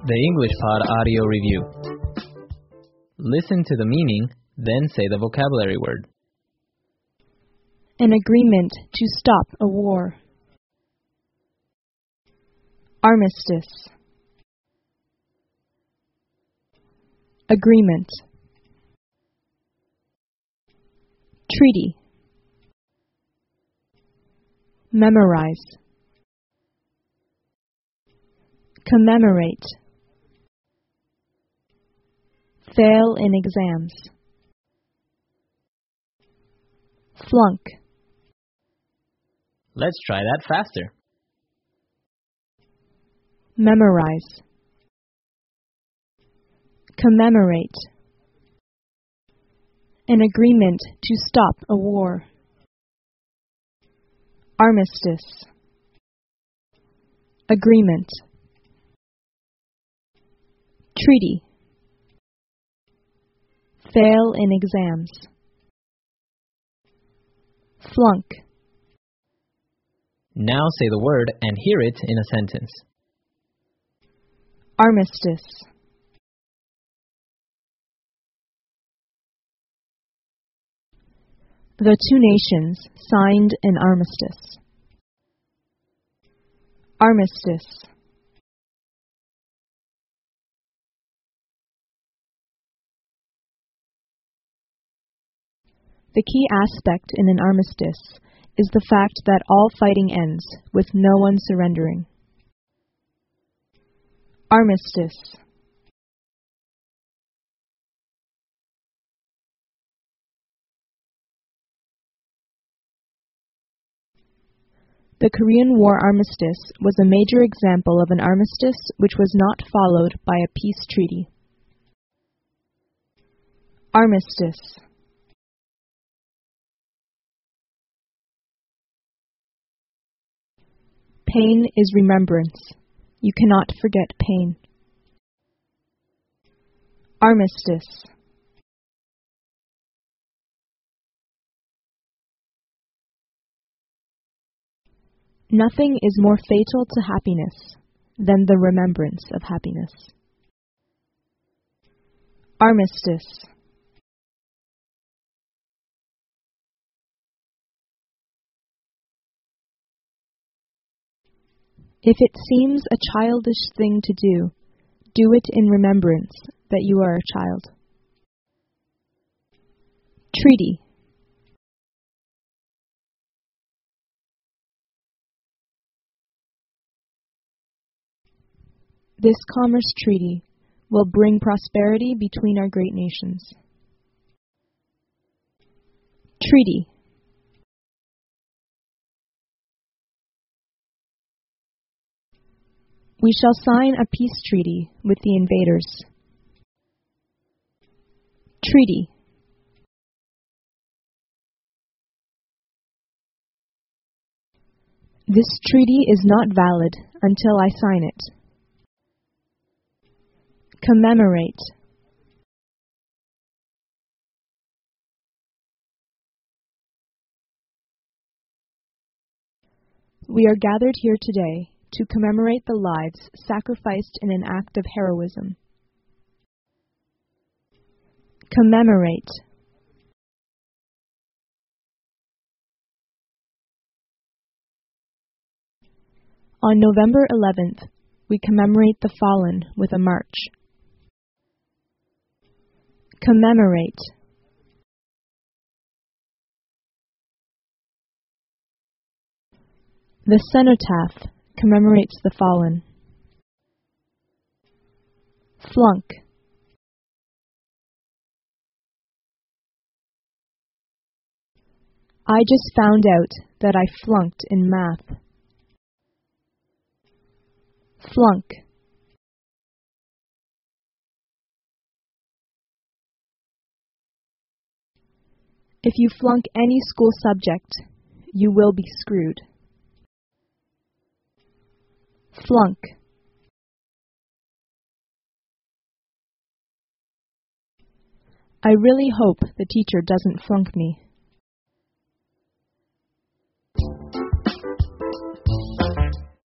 The English Pod Audio Review. Listen to the meaning, then say the vocabulary word. An agreement to stop a war. Armistice. Agreement. Treaty. Memorize. Commemorate. Fail in exams. Flunk. Let's try that faster. Memorize. Commemorate. An agreement to stop a war. Armistice. Agreement. Treaty. Fail in exams. Flunk. Now say the word and hear it in a sentence. Armistice. The two nations signed an armistice. Armistice. The key aspect in an armistice is the fact that all fighting ends with no one surrendering. Armistice. The Korean War armistice was a major example of an armistice which was not followed by a peace treaty. Armistice. Pain is remembrance. You cannot forget pain. Armistice. Nothing is more fatal to happiness than the remembrance of happiness. Armistice. If it seems a childish thing to do it in remembrance that you are a child. Treaty. This commerce treaty will bring prosperity between our great nations. Treaty. We shall sign a peace treaty with the invaders. Treaty. This treaty is not valid until I sign it. Commemorate. We are gathered here today to commemorate the lives sacrificed in an act of heroism. Commemorate. On November 11th, we commemorate the fallen with a march. Commemorate. The cenotaph commemorates the fallen. Flunk. I just found out that I flunked in math. Flunk. If you flunk any school subject, you will be screwed. Flunk. I really hope the teacher doesn't flunk me.